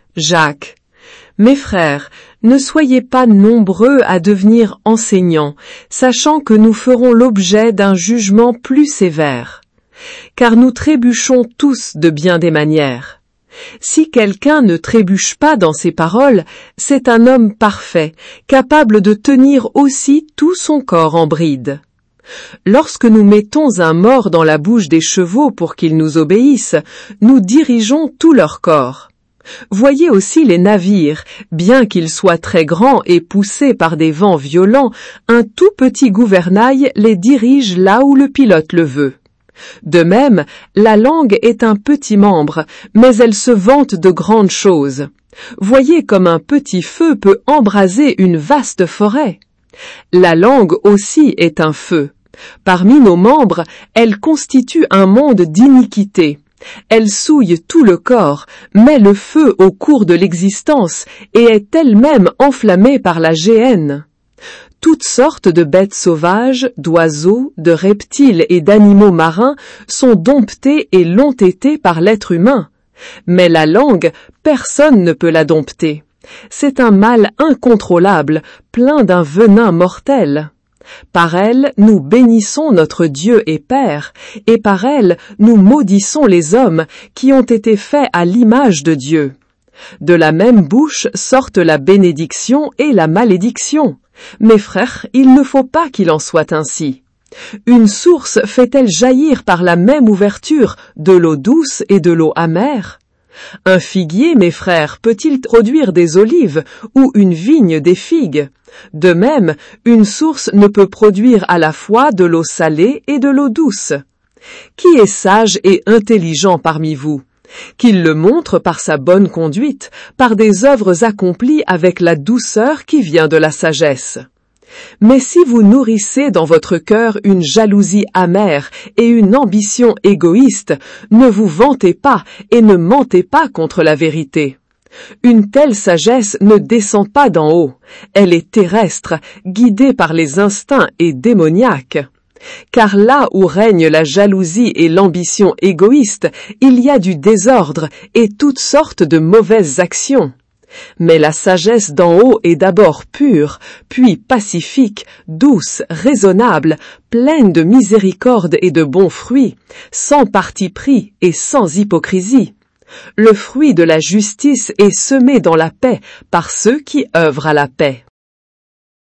Jacques. Mes frères, ne soyez pas nombreux à devenir enseignants, sachant que nous ferons l'objet d'un jugement plus sévère. Car nous trébuchons tous de bien des manières. Si quelqu'un ne trébuche pas dans ses paroles, c'est un homme parfait, capable de tenir aussi tout son corps en bride. Lorsque nous mettons un mors dans la bouche des chevaux pour qu'ils nous obéissent, nous dirigeons tout leur corps. Voyez aussi les navires, bien qu'ils soient très grands et poussés par des vents violents, un tout petit gouvernail les dirige là où le pilote le veut. De même, la langue est un petit membre, mais elle se vante de grandes choses. Voyez comme un petit feu peut embraser une vaste forêt. La langue aussi est un feu. Parmi nos membres, elle constitue un monde d'iniquité. Elle souille tout le corps, met le feu au cours de l'existence et est elle-même enflammée par la géhenne. Toutes sortes de bêtes sauvages, d'oiseaux, de reptiles et d'animaux marins sont domptés et l'ont été par l'être humain. Mais la langue, personne ne peut la dompter. C'est un mal incontrôlable, plein d'un venin mortel. Par elle, nous bénissons notre Dieu et Père, et par elle, nous maudissons les hommes qui ont été faits à l'image de Dieu. De la même bouche sortent la bénédiction et la malédiction. Mes frères, il ne faut pas qu'il en soit ainsi. Une source fait-elle jaillir par la même ouverture de l'eau douce et de l'eau amère? Un figuier, mes frères, peut-il produire des olives ou une vigne des figues? De même, une source ne peut produire à la fois de l'eau salée et de l'eau douce. Qui est sage et intelligent parmi vous? Qu'il le montre par sa bonne conduite, par des œuvres accomplies avec la douceur qui vient de la sagesse. Mais si vous nourrissez dans votre cœur une jalousie amère et une ambition égoïste, ne vous vantez pas et ne mentez pas contre la vérité. Une telle sagesse ne descend pas d'en haut, elle est terrestre, guidée par les instincts et démoniaque. Car là où règne la jalousie et l'ambition égoïste, il y a du désordre et toutes sortes de mauvaises actions. Mais la sagesse d'en haut est d'abord pure, puis pacifique, douce, raisonnable, pleine de miséricorde et de bons fruits, sans parti pris et sans hypocrisie. Le fruit de la justice est semé dans la paix par ceux qui œuvrent à la paix.